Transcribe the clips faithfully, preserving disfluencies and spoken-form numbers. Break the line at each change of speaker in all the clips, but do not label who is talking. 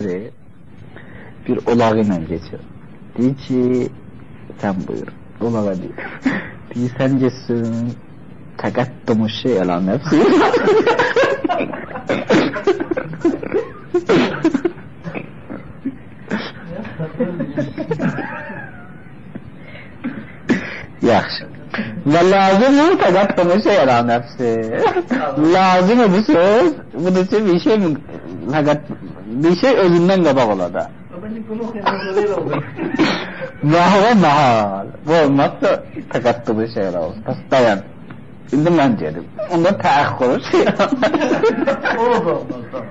bir olağı ilə geçiyor. Deyir ki, sen buyur. Olağa deyir. Deyir, sen geçsin, təqəddüm şey əla nəfsi. Yaxşı. Və lazım-ı təqəddüm şey əla nəfsi. Lazım-ı bu söz, bu da bir şey mi? Bir şey özündən qabaq ola da. Mahva mahal. Bu olmazsa təqəddüm şey əla olsun. Pəs dayan. Şimdi mən dedim. Onda təəxxürü şey əla. O da olmaz.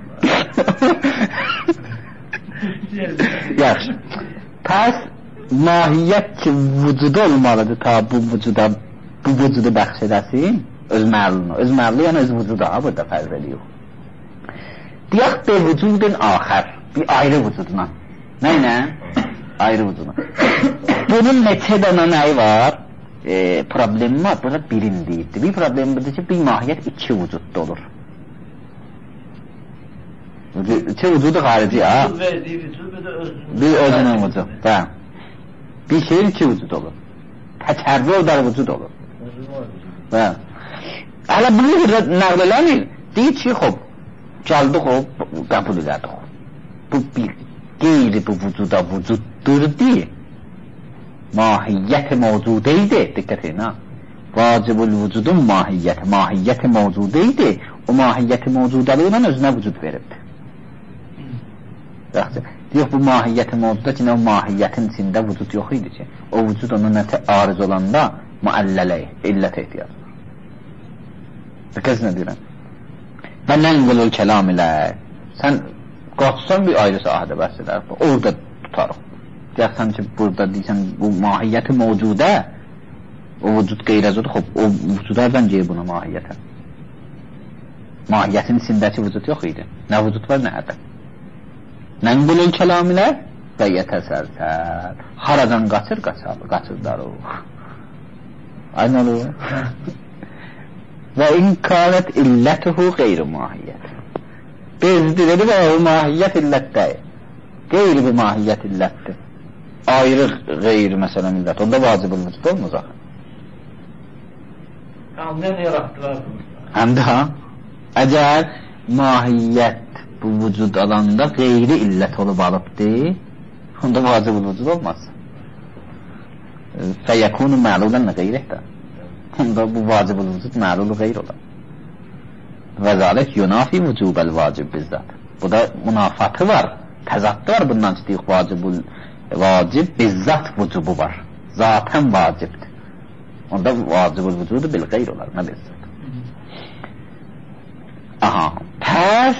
Yaxşı. Pəs mahiyyət ki vücuda olmalıdır ta bu vücuda, bu vücudu bəxş edəsin. Öz məlunu. Öz məlunu yəni öz vücuda. Burada fərz ediyor. Deyək bir vücudun axər. Bir ayrı vücuduna. Nə ilə? Ayrı vücuduna. Bunun neçə dənə nəyi var? E, problemi var. Burada birin deyildi. Bir problemi budur ki, bir mahiyyət iki vücudda olur. İki vücudu xarici, ha? Bir özünün vücudu. Hə. Bir şeyin iki vücud olur. Təkərli o da vücud olur. Hə. Hələ bunu burada nəql eləmir. Deyir ki, xob, gəldik o, qəbul elədik. Bu bir qeyri bu vücuda vücuddur deyil. Mahiyyət-i mevcudeydi. Diqqət edin, ha. Vacibul vücudun mahiyyəti. Mahiyyət-i mevcudeydi. O mahiyyət-i mevcudalığıyla özünə vücud veribdir. Yaxşı. Deyək, bu mahiyyət-i mevcuda ki, o mahiyyətin içində vücud yox idi ki. O vücud onun arız olanda müəllələ, illət ehtiyac var. Diqqət nə deyirəm? Və nənqulul kəlam ilə sən qaçsan bir ayrı sahədə bəhs edər. Orada tutarıq. Deyəksən ki, burada deysən, bu mahiyyəti mevcudə o vücud qeyrəzud, xob, o vücudardan geyir buna mahiyyətə. Mahiyyətin içindəki vücud yox idi. Nə vücud var, nə ədə. Nənqulul kəlam ilə və yətəsəlsəl. Haradan qaçır, qaçır, qaçırlar o. Aynı olur. Və imkanət illətuhu qeyri mahiyyət. Bezdi dedi və o mahiyyət illətdəyir. Qeyri bir mahiyyət illətdir. Ayrı qeyri məsələn illət. Onda vacibul vücud olmaz axı.
Həmdən yaratdılar.
Həmdə ha? Əgər mahiyyət bu vücud alanda qeyri illət olub alıbdır, onda vacibul vücud olmaz. Fəyəkunu məlulən qeyrihdə. Onda bu vacibul vücud məlulu qeyr olar. Və zalək yunafi vücubəl vacib bizzat. Bu da münafatı var. Təzaddı var bundan ki, deyik vacibul vacib bizzat vücubu var. Zatən vacibdir. Onda vacibul vücudu bil qeyr olar, nə bizzat. Aha, pəs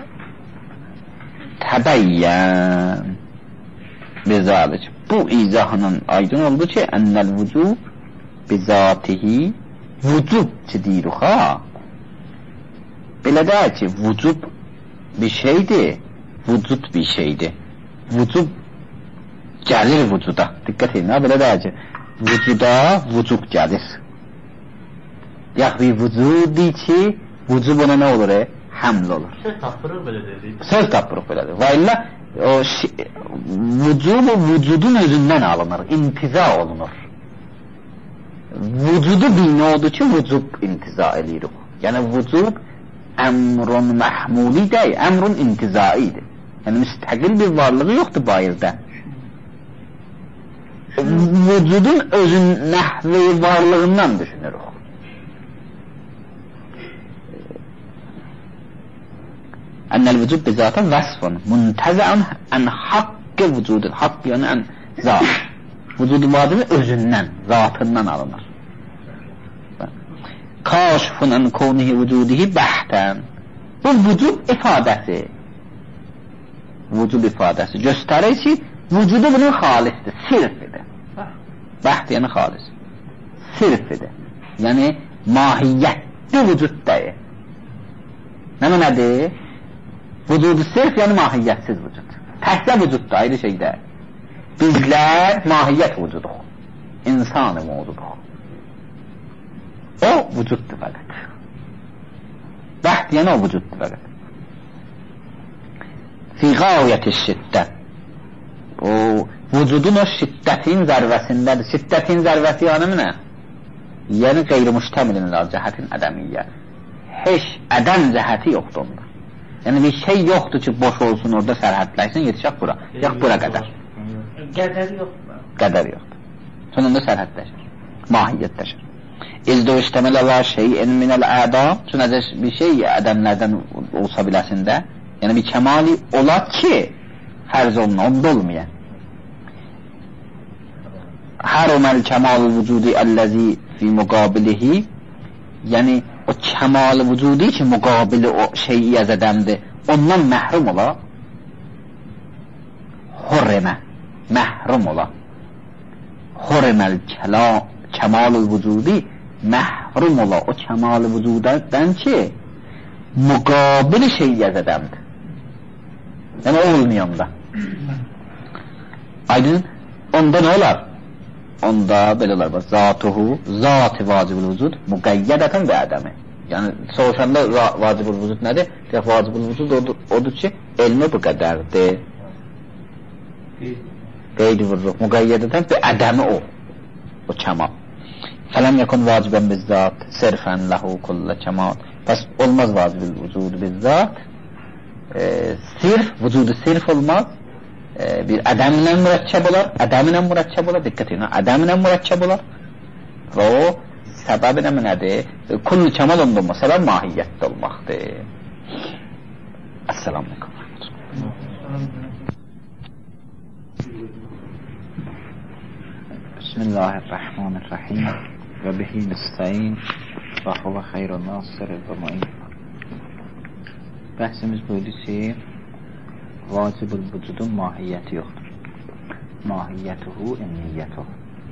təbəyyən bizalik. Bu izahının aydın oldu ki, ennəl vücub bizatihi vücub ki deyiruxa. Belə deyək ki, vücub bir şeydir, vücud bir şeydir. Vücub gəlir vücuda. Diqqət edin, ha, belə deyək ki, vücuda vücub gəlir. Yax bir vücudi ki, vücub ona nə olur, e? Həml olur.
Söz tapırıq belə dedik.
Söz tapırıq belə dedik. Və illə o vücubu vücudun özündən alınır, intiza olunur. Vücudu bir nə oldu ki, vücub intiza edirik. Yəni vücub əmrun məhmuli deyil, əmrun intizaidir. Yəni müstəqil bir varlığı yoxdur bayırda. Vücudun özün nəhvi varlığından düşünürük. Ennel vücub bizatən vəsfun müntəzəən ən haqqı vücudun. Haqq yəni ən zat. Vücudu vacibi özündən, zatından alınır. Kaşfun ən kavnihi vücudihi bəhtən. Bu vücub ifadəsi. Vücub ifadəsi göstərir ki, vücudu bunun xalisdir, sirfidir. Bəht yəni xalis. Sirfidir. Yəni mahiyyətli vücud deyil. Nə nədir? Vücudu sirf yəni mahiyyətsiz vücud. Təhsə vücudda ayrı şey deyil. Bizlər mahiyyət vücuduq. İnsan-ı mevcuduq. O vücuddur fəqət. Bəht yəni o vücuddur fəqət. fi gayeti şiddet. O vücudun o şiddetin zərvəsindədir. Şiddetin zərvəsi yanı nə? Yəni qeyri-müştəmilin cəhətin ədəmiyyə. Heç ədəm cəhəti yoxdur onda. Yəni bir şey yoxdur ki, boş olsun, orada sərhədləşsin, yetişək bura. Yox, bura qədər.
Qədər yoxdur.
Qədər yoxdur. Sonunda sərhədləşir. Mahiyyətləşir. İzdə iştəməl ələ şeyin minəl ədam. Çünəcə bir şey ədəmlərdən olsa biləsində, yəni bir kəmali olar ki, fərz olun, onda olmayan. Hərəməl kəmal-ı vücudi əlləzi fi müqabilihi, yəni o kəmal-ı vücudi ki, müqabili o şeyi əzədəmdir, ondan məhrum ola, hurrimə, məhrum ola. Hurriməl kəmal-ı vücudi, məhrum ola o kəmal-ı vücuddən ki, müqabili şeyi əzədəmdir. Yəni olmayanda. Aydın, onda nə olar? Onda belə olar, zatuhu, zat-ı vacib-ül vücud, müqəyyədətən və ədəmi. Yəni, soruşanda vacib-ül vücud nədir? Deyək, vacib-ül vücud odur, odur ki, elmi bu qədərdir. Qeydi vurruq, müqəyyədətən və ədəmi o, o kəmal. Fələm yəkun vacibən bizzat, sirfən ləhu kullə kəmal. Bəs olmaz vacib-ül vücudu bizzat, e, sirf, vücudu sirf olmaz, e, bir ədəmlə mürəkkəb olar, ədəmlə mürəkkəb olar, diqqət edin, ədəmlə mürəkkəb olar və o səbəbi nə nədir? Kullu kəmal onda olmaz, səbəb mahiyyətdə olmaqdır. Əssəlamu aleykum. Bismillahirrahmanirrahim və bihi nistəyin və huvə xeyrun nasir və mu'in. Bəhsimiz buydu ki, vacib-ül vücudun mahiyyəti yoxdur. Mahiyyətuhu emniyyətuhu.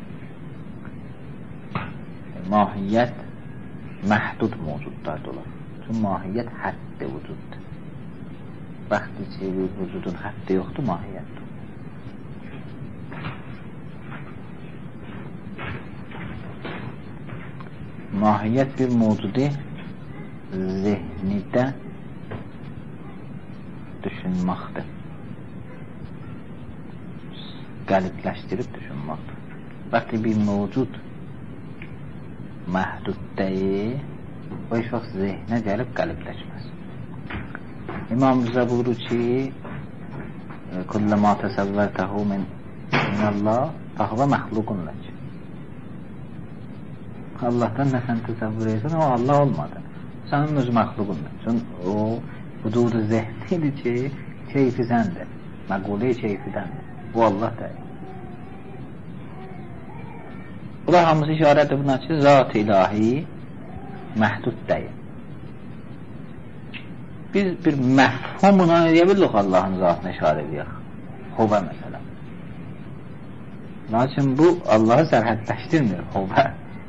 Mahiyyət məhdud mövcudlarda olar. Çünki mahiyyət həddi vücuddur. Bəxti ki, vücudun həddi yoxdur, mahiyyətdir. Mahiyyət bir mövcudi zehnidə düşünməkdir. Qəlibləşdirib düşünməkdir. Bəxti bir mövcud məhdud deyil, o iş vaxt zehnə gəlib qəlibləşməz. İmam bizə buyurur ki, kulləmə təsəvvərtəhu min Allah, fəhvə məxluqun lək. Allah'tan ne sen təsəvvür etsən, o Allah olmadı. Sənin öz məxluqundur. Çünki o vücudu zehnidir ki, keyfi səndir. Məqule keyfidəndir. Bu Allah deyil. Bunlar hamısı işarədir buna ki, zat-ı ilahi məhdud deyil. Biz bir məfhumuna edə bilirik Allah'ın zatına işarə edək. Huvə məsələn. Lakin bu Allah'ı sərhədləşdirmir, huvə.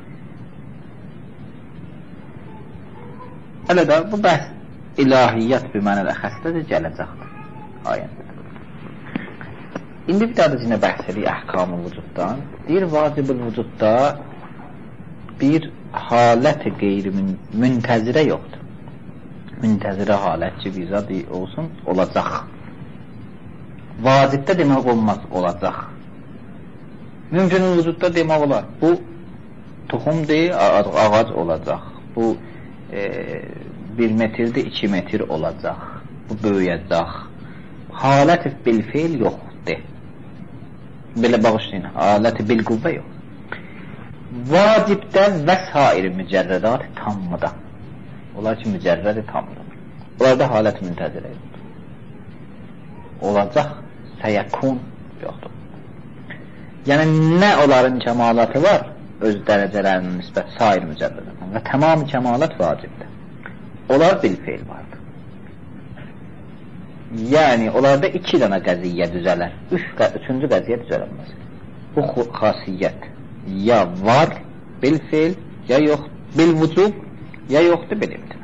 Hələ də bu bəhs ilahiyyət bir mənələ xəstədir, gələcəkdir. Ayəndə. İndi bir daha da yine bəhs edik əhkamı vücuddan. Deyir, vacib-ül vücudda bir halət-i qeyri-müntəzirə yoxdur. Müntəzirə halət ki, bir zad olsun, olacaq. Vacibdə demək olmaz, olacaq. Mümkün vücudda demək olar. Bu toxumdur, ağac olacaq. Bu e, bir metrdir, iki metr olacaq. Bu böyüyəcək. Halət-i bil-fil yoxdur. Belə bağışlayın, halət-i bil-qüvvə yox. Vacibdə və sair mücərrədat tammıda. Onlar ki, mücərrədi tamdır. Onlarda halət müntəzirə yoxdur. Olacaq, səyəkun yoxdur. Yəni, nə onların kəmalatı var, öz dərəcələrinin nisbət sair mücərrədən və tamam kəmalat vacibdir. Onlar bil-feil vardır. Yəni, onlarda iki dənə qəziyyə düzələr. Üç, üçüncü qəziyyə düzələnməz. Bu xasiyyət ya var bil-feil, ya yox bil-vücub, ya yoxdur bil-imtina.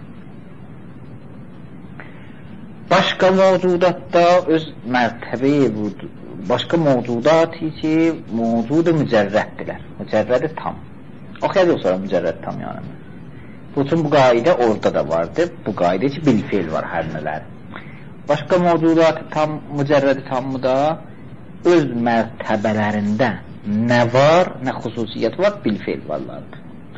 Başqa mövcudatda öz mərtəbəyi, başqa mövcudatı ki, mövcudu mücərrəddirlər. Mücərrədi tam. Oxuyacaq sonra mücərrəd tam yanımda. Bu üçün bu qayda orada da vardır. Bu qayda ki, bil-feil var hər nələr. Başqa mövcudat tam, mücərrəd tamı da öz mərtəbələrində nə var, nə xüsusiyyət var, bil-fe'l varlardır.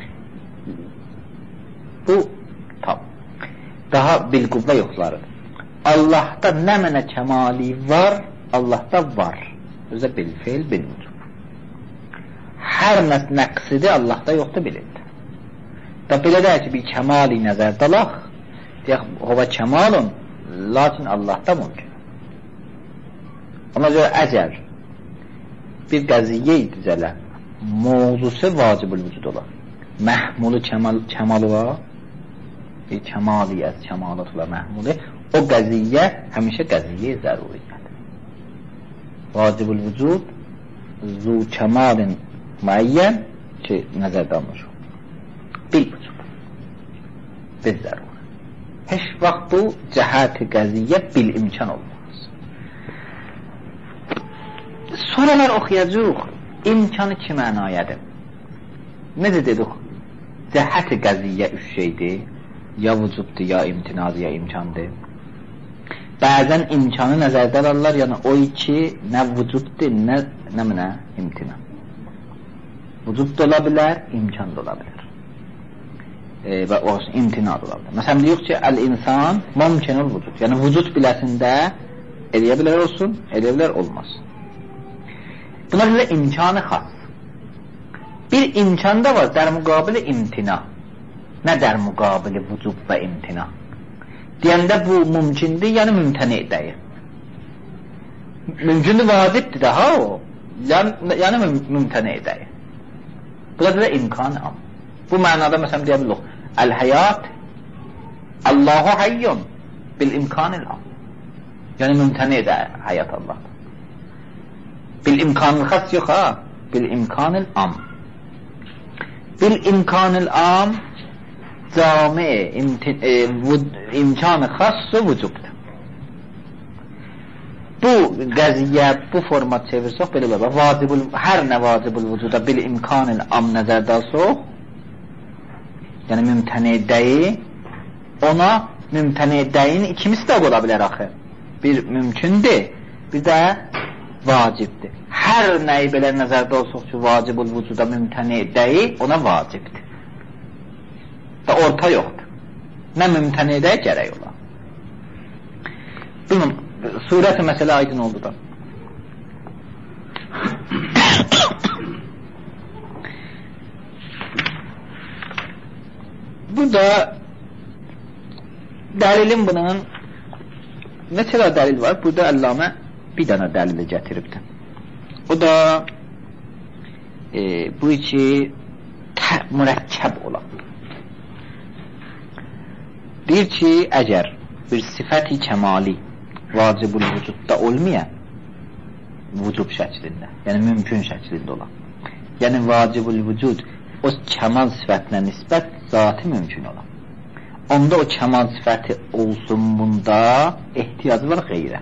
Bu tam. Daha bil-qüvvə yoxlarıdır. Allah'ta nə mənə kəmali var, Allah'ta var. Özə bil-fe'l, bil-vücub. Hər nəqsidir, Allah'ta yoxdur, bilindir. Da belə deyək ki, bir kəmali nəzərdə alaq, deyək, hova kəmalun, lakin Allah'ta mümkün. Ona görə əgər bir qəziyyə idizələ mövzusu vacibül vücud olar, məhmulu kəmal, kəmalı var, bir kəmaliyyət, kəmalat olar məhmulu, o qəziyyə həmişə qəziyyə zəruriyyədir. Vacibül vücud zu kəmalin müəyyən ki, nəzərdə alınır. Bil vücud. Bil zəruri. Heç vaxt bu cəhət-i qəziyyə bil imkan olmaz. Sonralar oxuyacaq, imkanı ki mənayədir. Necə dedik? Cəhət-i qəziyyə üç şeydir. Ya vücuddur, ya imtinadır, ya imkandır. Bəzən imkanı nəzərdə alırlar, yəni o iki nə vücuddur, nə, nə mənə imtina. Vücud da ola bilər, imkan da ola bilər. E, və o imtina da ola bilər. Məsələn, deyək ki, əl-insan mümkünül vücud. Yəni, vücud biləsində eləyə bilər olsun, eləyə bilər olmasın. Buna görə imkanı xas. Bir imkan da var, dər müqabili imtina. Nə dər müqabili vücub və imtina? Deyəndə bu mümkündür, yəni mümtəni edəyir. Mümkündür, vacibdir də, ha o. Yəni, yəni mümtəni edəyir. Bu da da imkanı am. Bu mənada məsələn deyə bilirik. Əl-həyat Allahu hayyun bil-imkanil am. Yəni mümtəni edəyir həyat Allah'dır. Bil-imkanil xas yox ha. Bil-imkanil am. Bil-imkanil am cami imkanı xassı vücubdur. Bu qəziyyə, bu format çevirsək, belə belə, vacibul, hər nə vacibul vücuda bil imkanil am nəzərdə alsaq, yəni mümtəni dəyi, ona mümtəni dəyin ikimisi də ola bilər axı. Bir mümkündür, bir də vacibdir. Hər nəyi belə nəzərdə olsaq ki, vacibul vücuda mümtəni dəyi, ona vacibdir. Və orta yoxdur. Nə mümtəni dəyi gərək ola. Bunun surət-i məsələ aydın oldu da. Burada dəlilin bunun neçələ dəlil var? Burada Əllamə bir dənə dəlili gətiribdir. O da e, bu iki mürəkkəb olan. Deyir ki, əgər bir sifəti kəmali vacibul vücudda olmayan vücub şəklində, yəni mümkün şəklində olan, yəni vacibul vücud o kəmal sifətinə nisbət zatı mümkün olan, onda o kəmal sifəti olsun bunda ehtiyacı var qeyrə.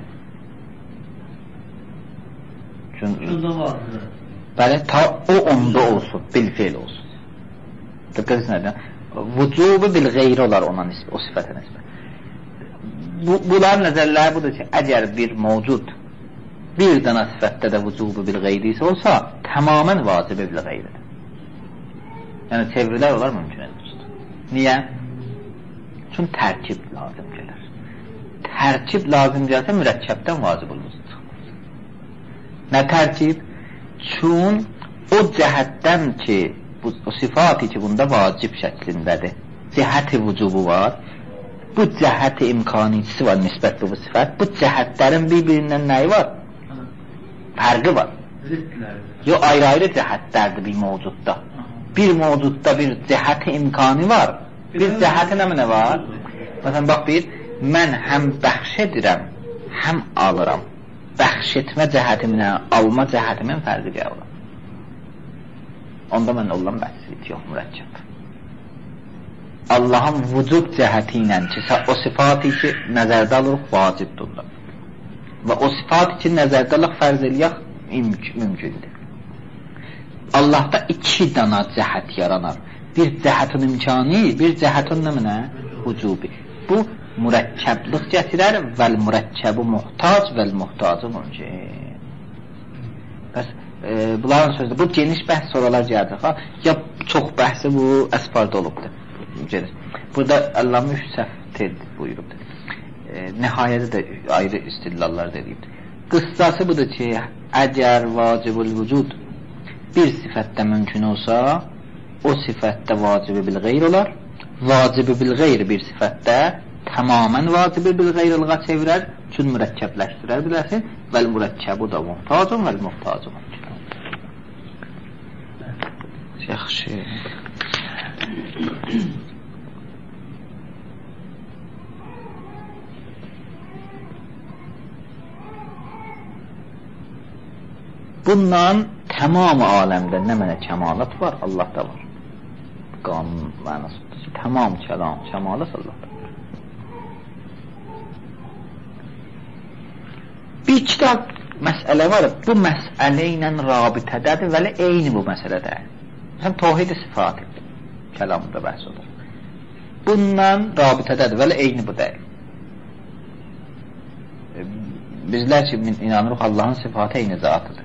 Şunda vardır.
Bəli, ta o onda olsun, bil-fe'l olsun. Diqqət etsin, vücubu bil-qeyri olar ona nisbət, o sifətə nisbət. Bu, bunlar nəzərləri budur ki, əgər bir mövcud bir dənə sifətdə də vücubu bil-qeyri isə olsa, tamamən vacibi bil-qeyridir. Yəni, çevrilər olar mümkün edir. Niyə? Çünki tərkib lazım gəlir. Tərkib lazım gəlsə, mürəkkəbdən vacib olmaz. Nə tərkib? Çün o cəhətdən ki, bu, o sifati ki, bunda vacib şəklindədir, cəhəti vücubu var, bu cəhəti imkanisi var nisbətli bu sifət, bu cəhətlərin bir-birindən nəyi var? Fərqi var. Yox, ayrı-ayrı cəhətlərdir bir mövcudda. Bir mövcudda bir cəhəti imkanı var, bir cəhəti nə mənə var? Məsələn, bax bir, mən həm bəxş edirəm, həm alıram. Bəxş etmə cəhətiminə, alma cəhətimin fərqi gəlir. Onda mən olan bəhsiyyət yox, mürəkkəb. Allahın vücub cəhəti ilə ki, o sifati ki, nəzərdə alırıq, vacibdir. Və o sifati ki, nəzərdə alırıq, fərz eləyək, mümkündür. Allahda iki dana cəhət yaranar. Bir cəhətin imkanı, bir cəhətin nə mənə? Vücubi. Bu, mürəkkəblıq gətirər vəl mürəkkəbu muhtac vəl muhtacı mümkün. Bəs e, bunların sözü, bu geniş bəhs sorular gəldi. Ha? Ya çox bəhsi bu əsfarda olubdur. Gelir. Burada Allama üç səhv buyurubdur. E, nihayədə də ayrı istillallar deyibdir. Qıssası budur ki, əgər vacibul vücud bir sifətdə mümkün olsa, o sifətdə vacibi bil qeyr olar. Vacibi bil qeyr bir sifətdə tamamən vacibi bil qeyrlığa çevirər, üçün mürəkkəbləşdirər biləsin. Vəl mürəkkəbu da muhtacun vəl muhtacun. Yaxşı. Bundan tamam aləmdə nə mənə kəmalat var, Allah'da var. Qanun mənasıdır ki, tamam kəlam, kəmalat Allah'da var. Bir kitab məsələ var, bu məsələ ilə rabitədədir, vəli eyni bu məsələdə. Məsələn, tohid-i sifati kəlamında bəhs olur. Bundan rabitədədir, vəli eyni bu deyil. Bizlər ki, inanırıq, Allahın sifatı eyni zatıdır.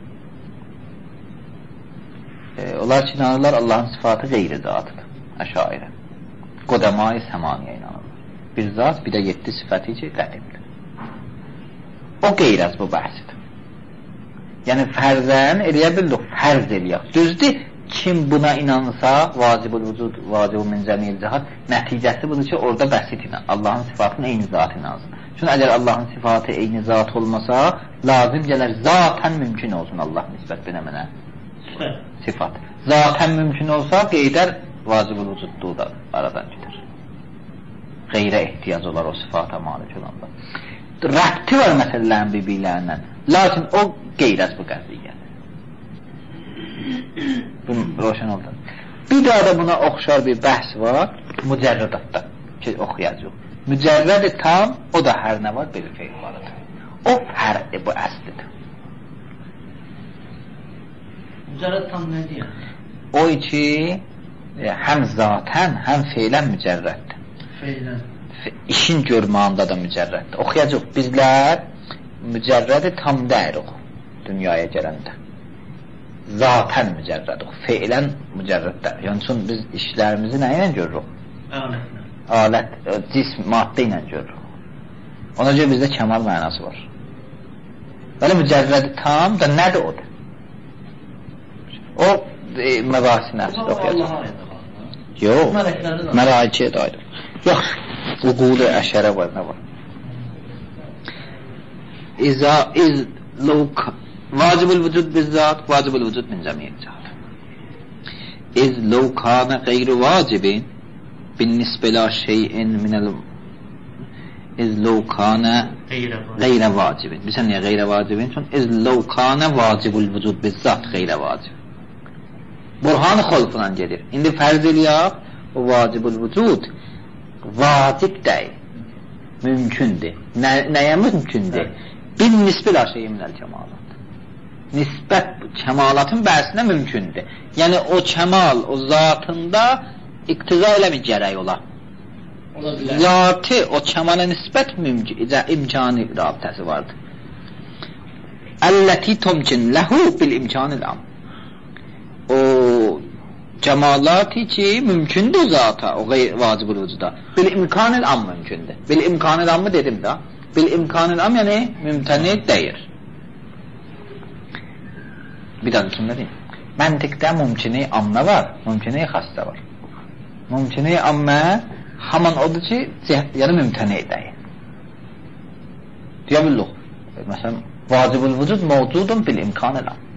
E, onlar ki, inanırlar, Allahın sifatı qeyri zatıdır. Əşairə. Qodəma-i səmaniyə inanırlar. Bir zat, bir də yeddi sifəti ki, qədimdir. O qeyraz bu bəhsidir. Yəni, fərzən eləyə bildik, fərz eləyək. Düzdür, kim buna inanırsa, vacibul vücud, vacibul min cəmiyil cəhad, nəticəsi budur ki, orada bəsit inan. Allahın sifatının eyni zatı inansın. Çünki əgər Allahın sifatı eyni zat olmasa, lazım gələr, zatən mümkün olsun Allah nisbət binə mənə. Sifat. Zatən mümkün olsa, qeydər vacibul vücudluğu da aradan gider. Qeyrə ehtiyac olar o sifata malik olanda. Rəbti var məsələlərin bir-birlərindən. Lakin o qeyraz bu qəziyyədir. Bu roşan oldu. Bir daha da buna oxşar bir bəhs var. Mücərrədatda ki, oxuyacaq. Mücərrəd-i tam, o da hər nə var, bir feyl vardır. O fərqdir, bu əslidir.
Mücərrəd tam nə deyir?
O ki, həm zatən, həm feylən mücərrəddir.
Feylən.
İşin görmağında da mücərrəddir. Oxuyacaq, bizlər mücərrədi tam dəyirik dünyaya gələndə. Zatən mücərrədik, feylən mücərrəddir. Yəni, üçün biz işlərimizi nə ilə görürük?
Alətlə.
Alət, cism, maddə ilə görürük. Ona görə bizdə kəmal mənası var. Belə mücərrədi tam da nədir o da? O e, məbahisi nəfsdə oxuyacaq. Yox, məlaikiyə də aydın. Yox, uqulu əşərə var, nə var? İza, iz, luk, vacibul vücud bizzat, vacibul vücud min cəmiyyət cəhad. İz, lukana qeyri vacibin, bin nisbələ şeyin minəl, iz, lukana qeyrə vacibin. Bilsən niyə qeyrə vacibin? Çünki iz, lukana vacibul vücud bizzat qeyrə vacib. Burhan-ı xolfuna gedir. İndi fərz eləyək, o vacibul vücud vacib deyil. Mümkündür. Nə, nəyə mümkündür? Bir nisbələ şeyi minəl kəmalat. Nisbət kəmalatın bəhsinə mümkündür. Yəni o kəmal, o zatında iqtiza eləmi gərək ola. Zatı, o kəmala nisbət imkanı rabitəsi vardır. Əlləti tomkin ləhu bil imkanil am. O cəmalati ki, mümkündür zata, o vacibul vücuda. Bil imkanil am mümkündür. Bil imkanil ammı dedim da. Bil imkanil am yəni mümtəni deyir. Bir daha üçün nə deyim? Məntiqdə mümkini ammə var, mümkini xəstə var. Mümkini ammə haman odur ki, yəni mümtəni deyir. Deyə bildik. Məsələn, vacibul vücud mevcudun bil imkanil am.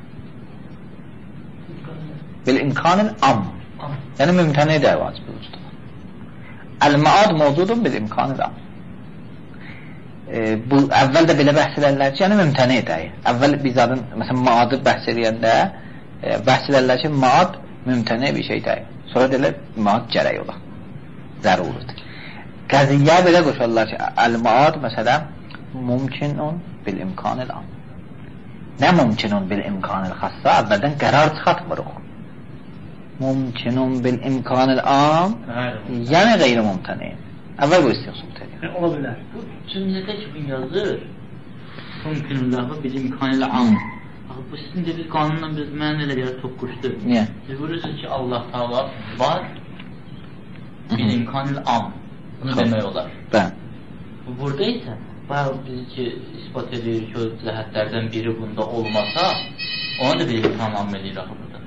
Bil imkanil am. Yəni mümtəni deyir vacibul vücud. Əl-maad mevcudun bil imkanil am. E, bu əvvəl də belə bəhs edirlər ki, yəni mümtəni deyir. Əvvəl biz adın, məsələn, maadı bəhs edəndə e, bəhs edirlər ki, maad mümtəni bir şey deyir. Sonra deyirlər, maad gərək olar. Zəruridir. Qəziyyə belə qoşarlar ki, əl-maad məsələn, mümkünun bil imkanil am. Nə mümkünun bil imkanil xassa? Əvvəldən qərar çıxatmırıq. Mümkünun bil imkanil am, yəni qeyri mümtəni. Əvvəl bu istiq sübut edir.
Ola bilər.
Bu cümlədə ki, bu yazır, mümkünlüğü bil imkanıyla am. Bu sizin dediğiniz qanunla biz mənə elə gəlir toqquşdu.
Niyə?
Siz buyurursunuz ki, Allah Taala var, bil imkanıyla am. Bunu demək olar.
Bəli.
Burada isə bayağı biz ki, ispat edir ki, o cəhətlərdən biri bunda olmasa, ona da bir imkan am edir axı burada.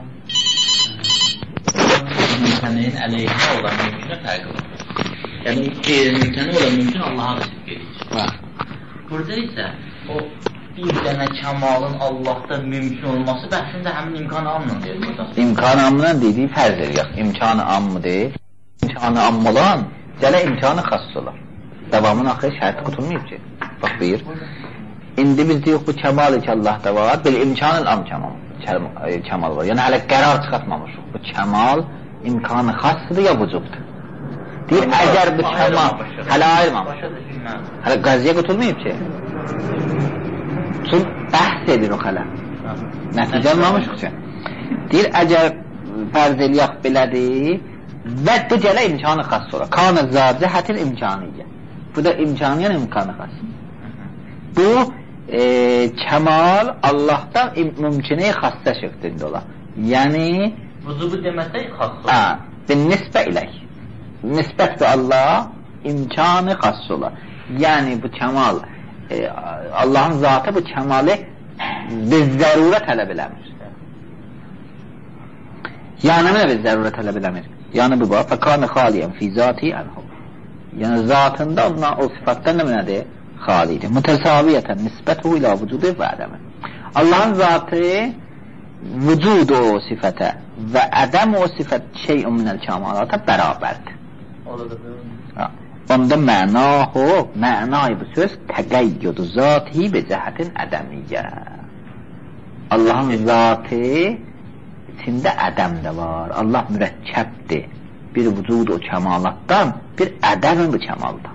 Mümkənin əleyhinə olan mümkünə fərqi var. Yəni, qeyri-mümkəni olan mümkün Allaha da sidq edir. Burada isə o bir dənə kəmalın Allahda mümkün olması bəhsində həmin imkanı amla deyir burada.
İmkanı amla dediği fərz edir. İmkanı ammı deyil. İmkanı amm olan gələ imkanı xass olar. Davamın axı şərti qutulmayıb ki. Bax, buyur. İndi biz deyirik bu kəmal ki Allahda var, belə imkanın am kəmal, kəmal var. Yəni hələ qərar çıxartmamışıq. Bu kəmal imkanı xassıdır ya vücubdur. Deyir, əgər bu kəmal hələ ayırmamış. Hələ qaziyə qutulmayıb ki. Çünki bəhs edir o hələ. Nəticə almamışıq ki. Deyir, əgər fərz eləyək belədir və bu gələ imkanı xass olar. Kanı zarcı hətil imkaniyyə. Bu da imkaniyyə imkanı xass. Bu e, kəmal Allahdan mümkünə xassə şəklində olar. Yəni
vücubu deməsək xass olar.
Hə, bin nisbə ilək. Nisbət də Allah imkanı xass olar. Yəni bu kəmal e, Allahın zatı bu kəmalı biz zərurə tələb eləmir. Yəni nə biz zərurə tələb eləmir? Yəni bu var. Fəkanı xaliyən fi zati ənhu. Yəni zatında ondan o sıfatdan nə nədir? Xalidir. Mütəsaviyyətən nisbətu ilə vücudu və ədəmi. Allahın zatı vücud o sifətə və ədəm o sifət şeyun minəl kəmalata bərabərdir. Onda mənahu, mənayı bu söz təqəyyüdü zati bi cəhətin ədəmiyyə. Allahın zatı içində ədəm də var. Allah mürəkkəbdir. Bir vücud o kəmalatdan, bir ədəm bu kəmaldan.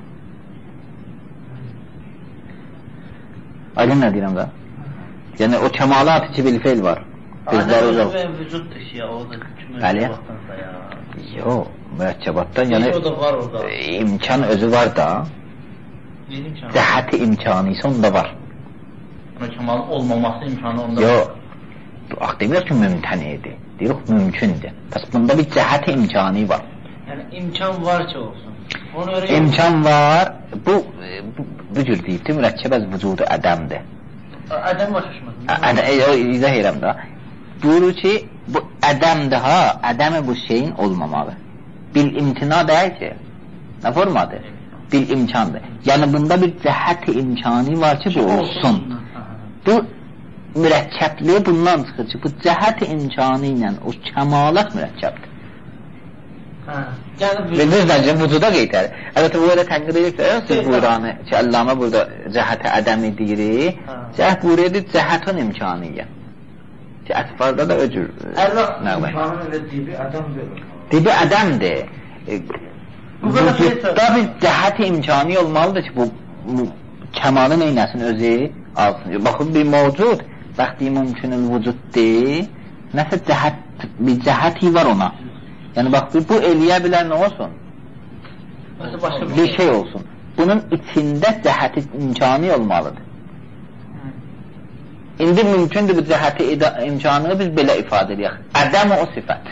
Aydın nə deyirəm da? Yəni o kəmalat içi bil feil var.
Ədəm vücuddur ki, o da
Bəli. Yox, mürəkkəbatdan yəni
o da var orada.
İmkan özü var da. Cəhəti imkanı isə onda var.
Ona kəmalın olmaması imkanı onda var.
Yox. Bax, demir ki, mümtənidir. Deyirik, mümkündür. Bəs bunda bir cəhəti imkanı var.
Yəni, imkan var ki, olsun.
İmkan var. Bu, bu, bu cür deyibdir, mürəkkəb əz vücudu ədəmdir.
Ədəm başlaşmaz.
İzah edirəm da. Buyurur ki, bu ədəmdir ha, ədəmi bu şeyin olmamalı. Bil imtina deyil ki, nə formadır? Bil imkandır. Yəni bunda bir cəhəti imkanı var ki, bu olsun. Bu mürəkkəbliyi bundan çıxır ki, bu cəhəti imkanı ilə o kəmalat mürəkkəbdir. Və biz məncə vücuda qeydər. Əlbəttə, bu elə tənqid edirsə, siz buyuranı ki, Əllamə burada cəhəti ədəmi deyirik, cəhət buyuruyor, cəhətin imkanıyyə. Ki, ətfarda da öcür.
İmkanın elə deyibi ədəmdir.
Deyibi ədəmdir. Vücudda bir cəhəti imkanı olmalıdır ki, bu kəmalı neynəsin özü alsın. Baxın, bir mövcud, bəxti mümkünün vücuddur, nəsə cəhət, bir cəhəti var ona. Yəni, bax, bu eləyə bilər nə olsun? Bir şey olsun. Bunun içində cəhəti imkanı olmalıdır. İndi mümkündür bu cəhəti imkanını biz belə ifadə edək. Ədəm o sifət.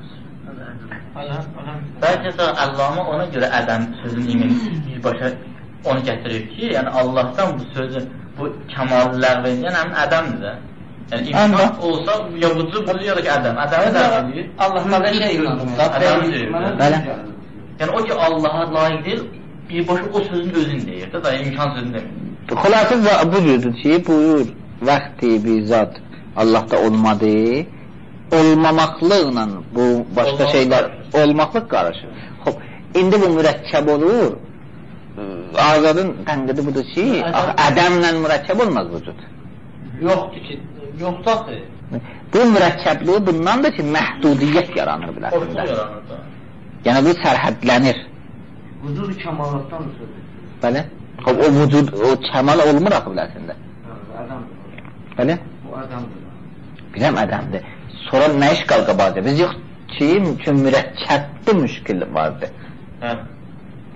Bəlkə də Əllamə ona görə ədəm sözünün birbaşa onu gətirir ki, yəni Allahdan bu sözü, bu kəmalı ləğv edir, yəni həmin ədəmdir də. Yəni imkan olsa, ya vücud budur, ya da ki ədəm. Ədəmi ləğv edir.
Allah'da şey
ədəmdir.
Bəli.
Yəni o ki Allaha layiq deyil, birbaşa o sözün özünü deyir də, da imkan sözünü demir.
Xülasə bu cürdür ki, buyur, vaxti bir zat Allah'da olmadı, olmamaqlıqla bu başqa şeylər, olmaqlıq qarışır. Xob, indi bu mürəkkəb olur, Azadın tənqidi budur ki, ədəmlə mürəkkəb olmaz vücud.
Yoxdur ki, yoxdur ki.
Bu mürəkkəbliyi bundandır ki, məhdudiyyət yaranır biləsində. Yəni bu sərhədlənir.
Vücud kəmalatdan sözdür.
Bəli. Xob, o vücud, o kəmal olmur axı biləsində.
Ədəmdir.
Bəli.
Bu ədəmdir.
Biləm ədəmdir. Sonra nə iş qalqa bazı? Biz yox ki, mürəkkəbli müşkil vardır.
Hə.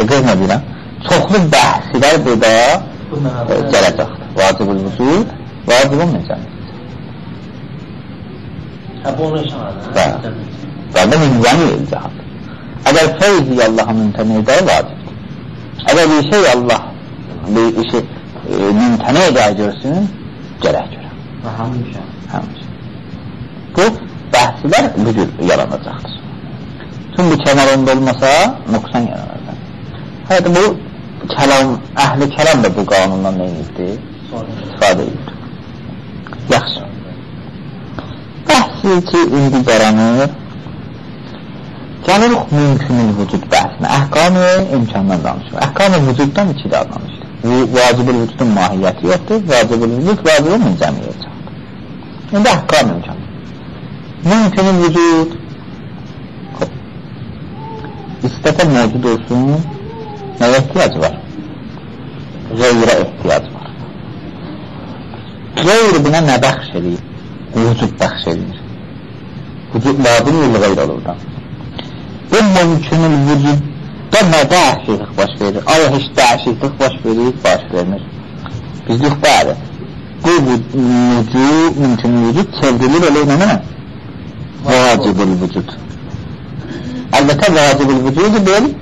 Bu qeyd nə deyirəm? Çoxlu bəhsilər burada gələcəkdir. Vacibul vücud, vacibul məcəmiyyət.
Ha, bu onu işaret.
Bəli. Bəli, mümkün elcəhat. Əgər feyzi Allah'a mümtəni edə vacibdir. Əgər bir şey Allah bir işi e, mümtəni edə görsün, gərək görə.
Və həmişə.
Həmişə. Bu bəhsilər bu cür yaranacaqdır. Tüm bu kəmal onda olmasa, nöqsan yaranacaq. Hətta bu kəlam, əhli kəlam da bu qanundan nə edir? İstifadə edir. Yaxşı. Bəhsi ki, indi qaranır. Gəlirik mümkünün vücud bəhsinə. Əhqam-ı imkandan danışır. Əhqam-ı vücuddan iki də danışır. Vacibul vücudun mahiyyəti yoxdur. Vacibul vücud, vacibul müncəmiyyət çatdır. İndi əhqam imkan. Mümkünün vücud İstətə mövcud olsun, nəyə ehtiyac var? Qeyrə ehtiyac var. Qeyr buna nə bəxş edir? Vücud bəxş edir. Vücud labın yolu qeyr olurdan. Bu mümkünün vücudda nə dəyişiklik baş verir? Aya heç dəyişiklik baş verir, baş vermir. Bizlik bəli. Bu vücud, mümkünün vücud çevrilir elə nə? Vacibul vücud. Əlbəttə vacibul vücudu bil